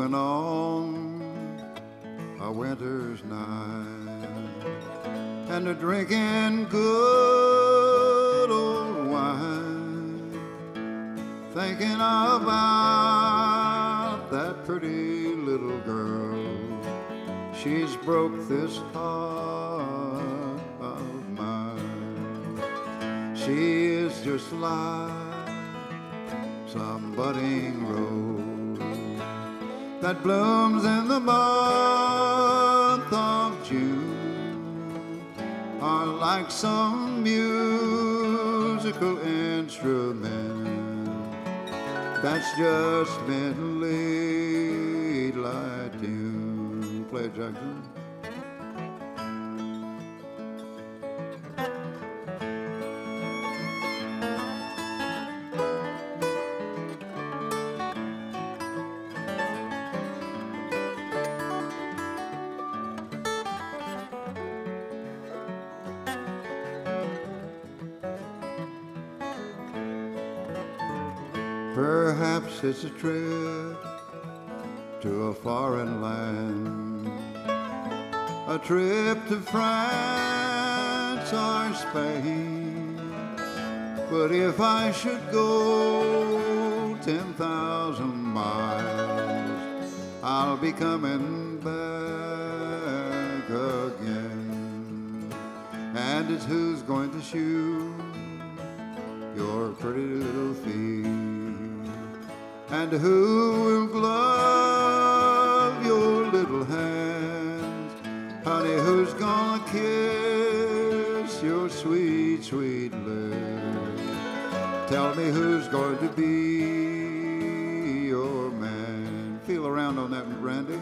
roving on a winter's night, and a drinking good old wine, thinking about that pretty little girl. She's broke this heart of mine. She is just like some budding rose that blooms in the month of June, or like some musical instrument that's just been laid like tune. Play it, Jackson. Perhaps it's a trip to a foreign land, a trip to France or Spain. But if I should go 10,000 miles, I'll be coming back again. And it's who's going to shoe your pretty little feet, and who will glove your little hands? Honey, who's gonna kiss your sweet, sweet lips? Tell me who's going to be your man. Feel around on that, Randy.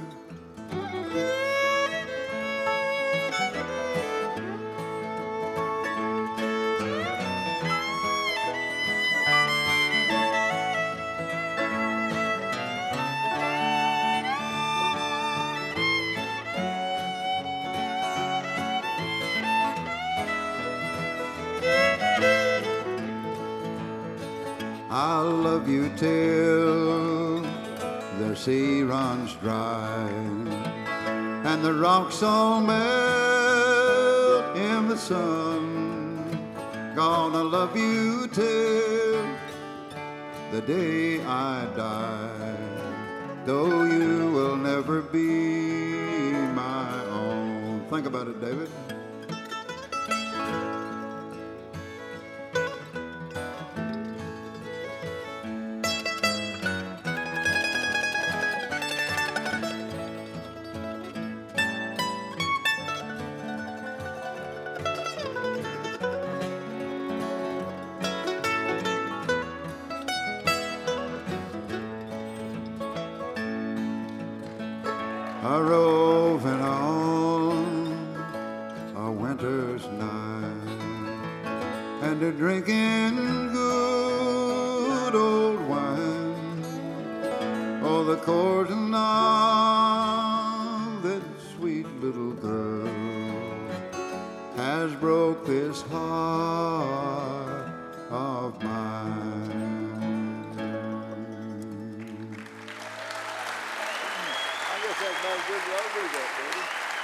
I'll love you till the sea runs dry and the rocks all melt in the sun. Gonna love you till the day I die, though you will never be my own. Think about it, David. A roving on a winter's night, and a drinking good old wine. Oh, the courting of that sweet little girl has broke this heart of mine. Good road we got, baby.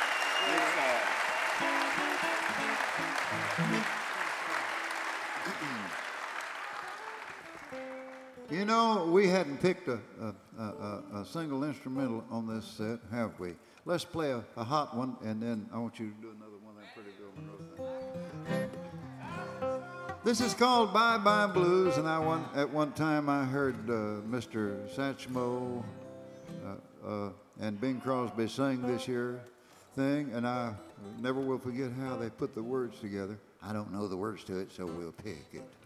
You know, we hadn't picked a single instrumental on this set, have we? Let's play a hot one, and then I want you to do another one of that Pretty Bill Monroe thing. This is called Bye Bye Blues, and at one time I heard Mr. Satchmo and Bing Crosby sing this here thing, and I never will forget how they put the words together. I don't know the words to it, so we'll pick it.